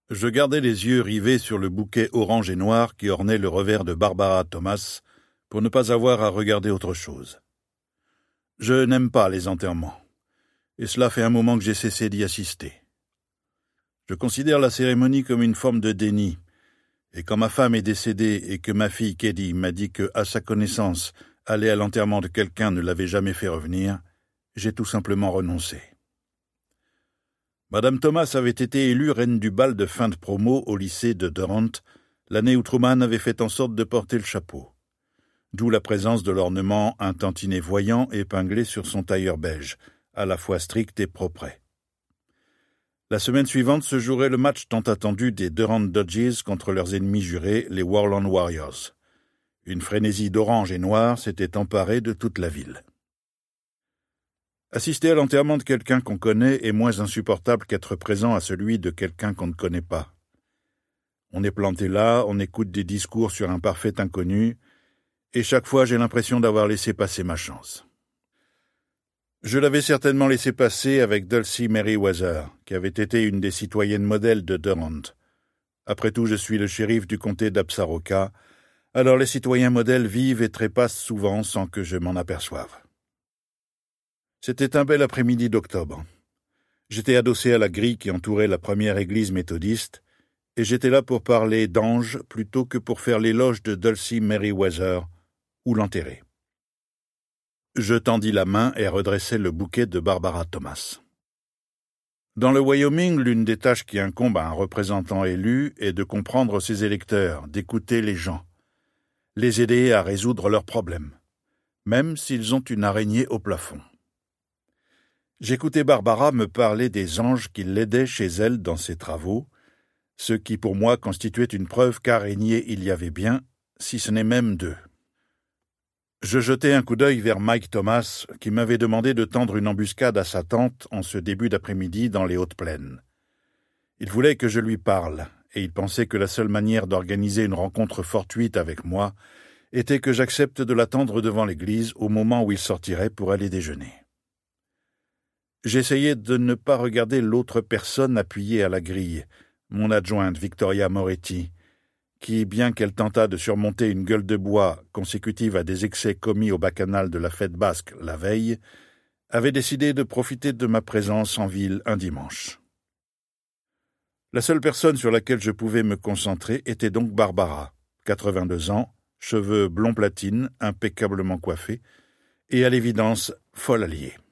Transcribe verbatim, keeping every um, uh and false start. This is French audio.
Je gardais les yeux rivés sur le bouquet orange et noir qui ornait le revers de Barbara Thomas pour ne pas avoir à regarder autre chose. Je n'aime pas les enterrements, et cela fait un moment que j'ai cessé d'y assister. Je considère la cérémonie comme une forme de déni, et quand ma femme est décédée et que ma fille Katie m'a dit que, à sa connaissance, aller à l'enterrement de quelqu'un ne l'avait jamais fait revenir, j'ai tout simplement renoncé. Madame Thomas avait été élue reine du bal de fin de promo au lycée de Durant, l'année où Truman avait fait en sorte de porter le chapeau. D'où la présence de l'ornement un tantinet voyant épinglé sur son tailleur beige, à la fois strict et propre. La semaine suivante se jouerait le match tant attendu des Durant Dodgers contre leurs ennemis jurés, les Worland Warriors. Une frénésie d'orange et noir s'était emparée de toute la ville. Assister à l'enterrement de quelqu'un qu'on connaît est moins insupportable qu'être présent à celui de quelqu'un qu'on ne connaît pas. On est planté là, on écoute des discours sur un parfait inconnu, et chaque fois j'ai l'impression d'avoir laissé passer ma chance. Je l'avais certainement laissé passer avec Dulcie Merriweather, qui avait été une des citoyennes modèles de Durant. Après tout, je suis le shérif du comté d'Absaroka, alors les citoyens modèles vivent et trépassent souvent sans que je m'en aperçoive. C'était un bel après-midi d'octobre. J'étais adossé à la grille qui entourait la première église méthodiste, et j'étais là pour parler d'ange plutôt que pour faire l'éloge de Dulcie Merriweather ou l'enterrer. Je tendis la main et redressai le bouquet de Barbara Thomas. Dans le Wyoming, l'une des tâches qui incombe à un représentant élu est de comprendre ses électeurs, d'écouter les gens, les aider à résoudre leurs problèmes, même s'ils ont une araignée au plafond. J'écoutais Barbara me parler des anges qui l'aidaient chez elle dans ses travaux, ce qui pour moi constituait une preuve qu'araignées il y avait bien, si ce n'est même deux. Je jetai un coup d'œil vers Mike Thomas, qui m'avait demandé de tendre une embuscade à sa tante en ce début d'après-midi dans les hautes plaines. Il voulait que je lui parle, et il pensait que la seule manière d'organiser une rencontre fortuite avec moi était que j'accepte de l'attendre devant l'église au moment où il sortirait pour aller déjeuner. J'essayais de ne pas regarder l'autre personne appuyée à la grille, mon adjointe Victoria Moretti, qui, bien qu'elle tentât de surmonter une gueule de bois consécutive à des excès commis au bacchanal de la fête basque la veille, avait décidé de profiter de ma présence en ville un dimanche. La seule personne sur laquelle je pouvais me concentrer était donc Barbara, quatre-vingt-deux ans, cheveux blond platine, impeccablement coiffés, et à l'évidence folle alliée.